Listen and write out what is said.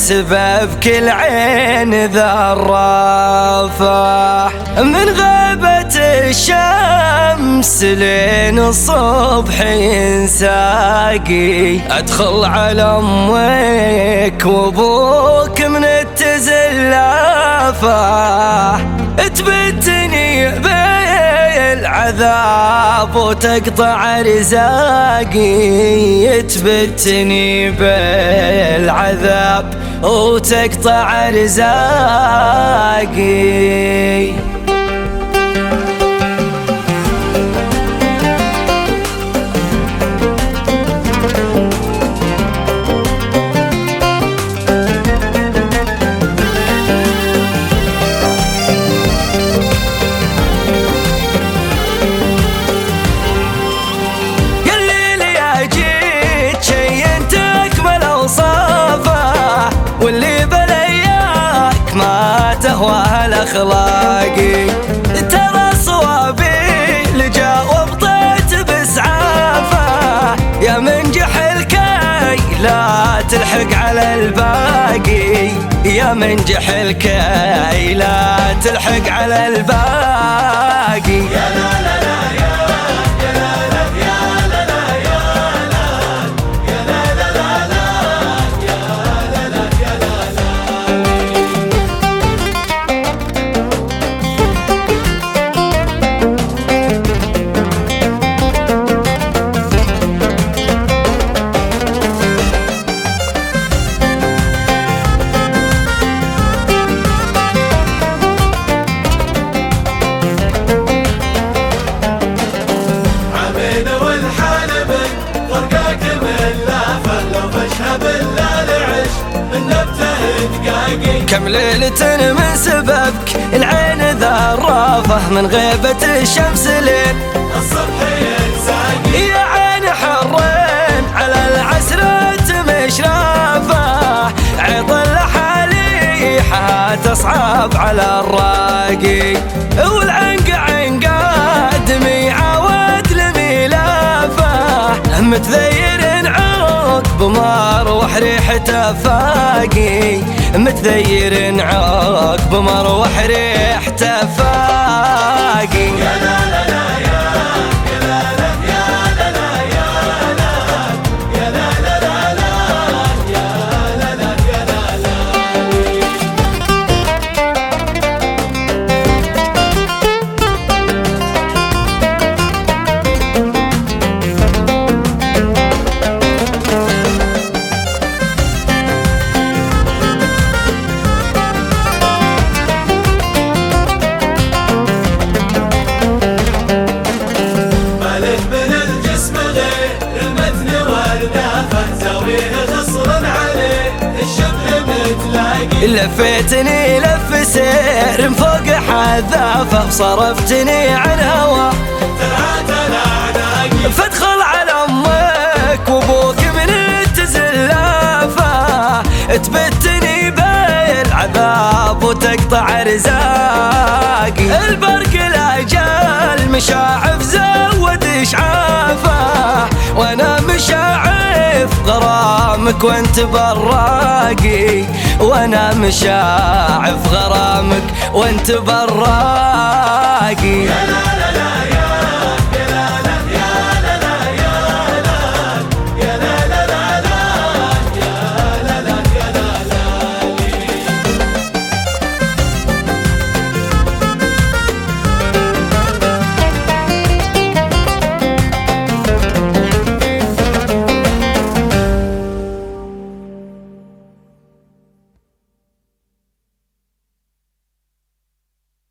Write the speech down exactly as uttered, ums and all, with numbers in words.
سببك العين ذرافة، من غيبة الشمس لين الصبح ينساقي، ادخل على امك وابوك من التزلافة، تبتني بالعذاب وتقطع رزاقي، تبتني بالعذاب وتقطع رزاقي. واللي بلياك ما تهوى الاخلاقي، ترى صوابي لجا وبطيت بسعافه، يا من جحل كي لا تلحق على الباقي، يا من جحل كي لا تلحق على الباقي. يا لا لا لا يا يا لا لا يا لا لا يا لا يا لا لا لا لا يا لا لا يا لا لا. كم ليلة من سببك العين ذرافة، من غيبة الشمس لين الصبح ينساقي، يا عين حرين على العسرة مشرافة، عيط الحاليحة تصعب على الراقي، والعنق عنقا دمي عود لميلافة، متذير عقب مروح ريحته فاقي، متذير عقب مروح ريحته فاقي. يا لا لا لا يا يا لا لا يا لا لا يا لا يا لا لا لا لا يا لا لا يا لا لا. لفيتني لف سير فوق حذافة، وصرفتني عن هوا فادخل على امك وابوك من التزلافة، تبتني بالعذاب وتقطع رزاقي، البرق الاجال مشاعف زود اشعافه، وانا مشاعف غرامك وانت براقي، وانا مشاعف غرامك وانت براقي.